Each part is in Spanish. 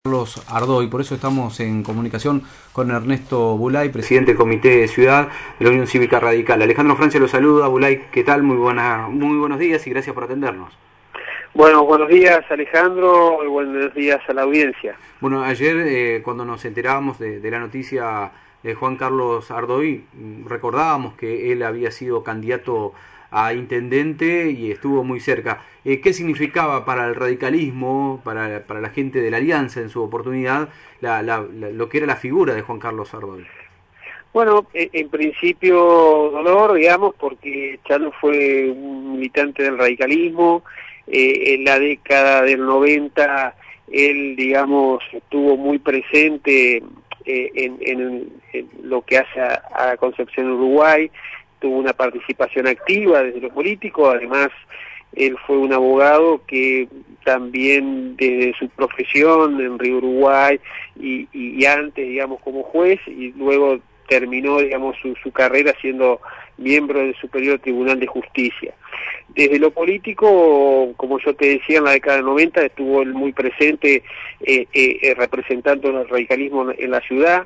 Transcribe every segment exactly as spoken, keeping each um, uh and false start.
Carlos Ardoy, por eso estamos en comunicación con Ernesto Bulay, presidente del Comité de Ciudad de la Unión Cívica Radical. Alejandro Francia lo saluda. Bulay, ¿qué tal? Muy buena, muy buenos días y gracias por atendernos. Bueno, buenos días Alejandro y buenos días a la audiencia. Bueno, ayer eh, cuando nos enterábamos de, de la noticia de Juan Carlos Ardoy, recordábamos que él había sido candidato a intendente y estuvo muy cerca. Eh, ¿Qué significaba para el radicalismo, para, para la gente de la Alianza en su oportunidad, la, la, la, lo que era la figura de Juan Carlos Ardoy? Bueno, en principio dolor, digamos, porque Chalo fue un militante del radicalismo. Eh, en la década del noventa él, digamos, estuvo muy presente eh, en, en, en lo que hace a, a Concepción, Uruguay. Tuvo una participación activa desde lo político. Además, él fue un abogado que también desde su profesión en Río Uruguay y, y, y antes, digamos, como juez, y luego terminó, digamos, su, su carrera siendo miembro del Superior Tribunal de Justicia. Desde lo político, como yo te decía, en la década del noventa estuvo él muy presente eh, eh, representando el radicalismo en la ciudad.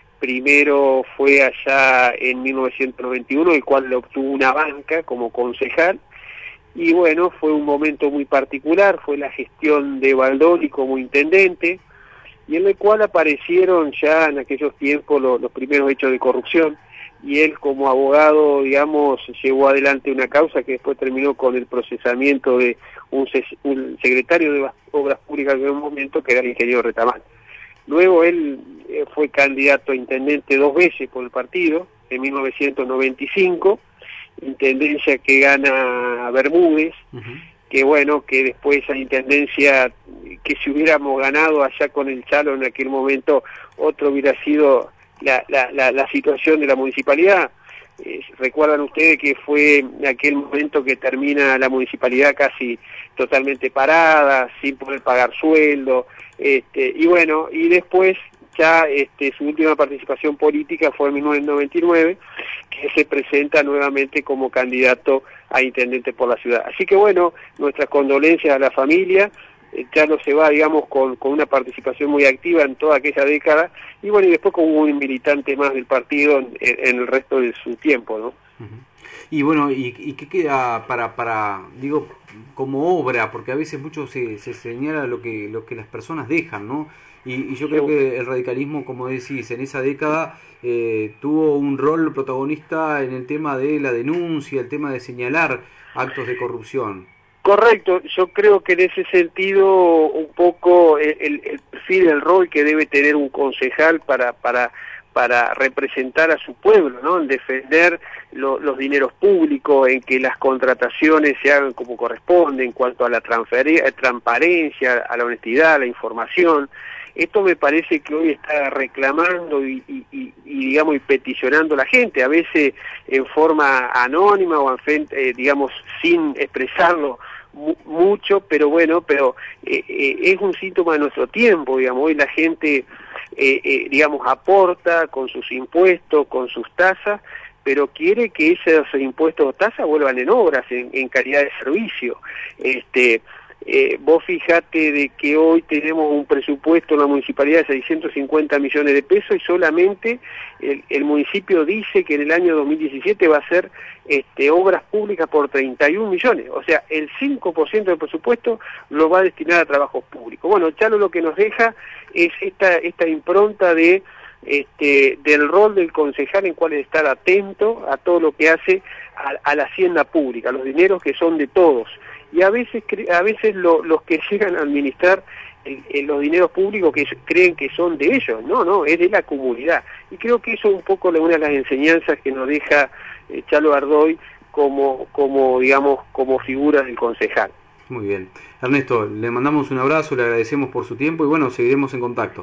Primero fue allá en mil novecientos noventa y uno, el cual le obtuvo una banca como concejal, y bueno, fue un momento muy particular, fue la gestión de Baldoni como intendente, y en el cual aparecieron ya en aquellos tiempos los, los primeros hechos de corrupción, y él como abogado, digamos, llevó adelante una causa que después terminó con el procesamiento de un, un secretario de Obras Públicas en un momento, que era el ingeniero Retamal. Luego él fue candidato a intendente dos veces por el partido, en mil novecientos noventa y cinco, intendencia que gana Bermúdez, uh-huh. que bueno, que después esa intendencia, que si hubiéramos ganado allá con el Chalo en aquel momento, otro hubiera sido la, la, la, la situación de la municipalidad. Eh, recuerdan ustedes que fue en aquel momento que termina la municipalidad casi totalmente parada, sin poder pagar sueldo, este, y bueno, y después ya este, su última participación política fue en mil novecientos noventa y nueve, que se presenta nuevamente como candidato a intendente por la ciudad. Así que bueno, nuestras condolencias a la familia. Ya no se va, digamos, con, con una participación muy activa en toda aquella década, y bueno, y después como un militante más del partido en, en el resto de su tiempo, ¿no? Uh-huh. Y bueno, ¿y, y qué queda para, para, digo, como obra? Porque a veces mucho se, se señala lo que, lo que las personas dejan, ¿no? Y, y yo creo que el radicalismo, como decís, en esa década eh, tuvo un rol protagonista en el tema de la denuncia, el tema de señalar actos de corrupción. Correcto, yo creo que en ese sentido un poco el, el, el perfil, el rol que debe tener un concejal para para para representar a su pueblo, ¿no? En defender lo, los dineros públicos, en que las contrataciones se hagan como corresponde, en cuanto a la transparencia, a la honestidad, a la información. Esto me parece que hoy está reclamando y, y, y, y digamos, y peticionando la gente, a veces en forma anónima o en frente, eh, digamos, sin expresarlo mu mucho, pero bueno, pero eh, eh, es un síntoma de nuestro tiempo, digamos. Hoy la gente, eh, eh, digamos, aporta con sus impuestos, con sus tasas, pero quiere que esos impuestos o tasas vuelvan en obras, en, en calidad de servicio. Este, Eh, vos fijate de que hoy tenemos un presupuesto en la municipalidad de seiscientos cincuenta millones de pesos y solamente el, el municipio dice que en el año dos mil diecisiete va a hacer este, obras públicas por treinta y un millones, o sea, el cinco por ciento del presupuesto lo va a destinar a trabajos públicos. Bueno, Chalo lo que nos deja es esta, esta impronta de Este, del rol del concejal, en cual es estar atento a todo lo que hace a, a la hacienda pública, a los dineros que son de todos, y a veces a veces lo, los que llegan a administrar el, el, los dineros públicos que creen que son de ellos, no, no, es de la comunidad, y creo que eso es un poco una de las enseñanzas que nos deja eh, Chalo Ardoy como, como, digamos, como figura del concejal. Muy bien. Ernesto, le mandamos un abrazo, le agradecemos por su tiempo y bueno, seguiremos en contacto.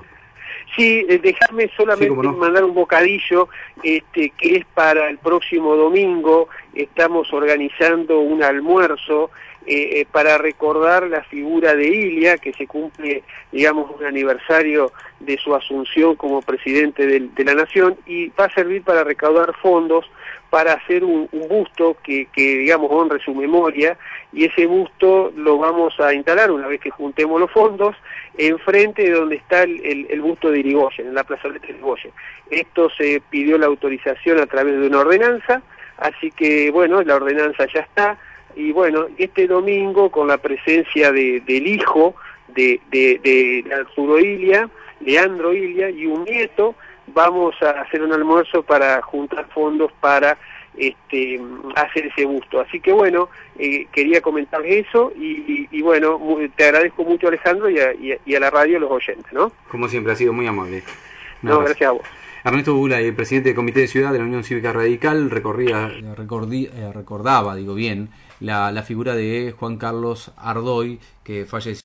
Sí, eh, déjame solamente sí, no. mandar un bocadillo, este, que es para el próximo domingo. Estamos organizando un almuerzo eh, eh, para recordar la figura de Ilia, que se cumple, digamos, un aniversario de su asunción como presidente de, de la Nación, y va a servir para recaudar fondos para hacer un, un busto que, que, digamos, honre su memoria, y ese busto lo vamos a instalar una vez que juntemos los fondos, enfrente de donde está el, el, el busto de Irigoyen, en la plazoleta de Irigoyen. Esto se pidió la autorización a través de una ordenanza, así que, bueno, la ordenanza ya está, y bueno, este domingo, con la presencia de, del hijo de, de, de Arturo Ilia, Leandro Ilia, y un nieto, vamos a hacer un almuerzo para juntar fondos para este, hacer ese busto. Así que bueno, eh, quería comentarles eso y, y, y bueno, muy, te agradezco mucho, Alejandro, y a, y, a, y a la radio, los oyentes, ¿no? Como siempre, ha sido muy amable. No, gracias a vos. Ernesto Bulay, el presidente del Comité de Ciudad de la Unión Cívica Radical, recorría, recordí, eh, recordaba, digo bien, la, la figura de Juan Carlos Ardoy, que falleció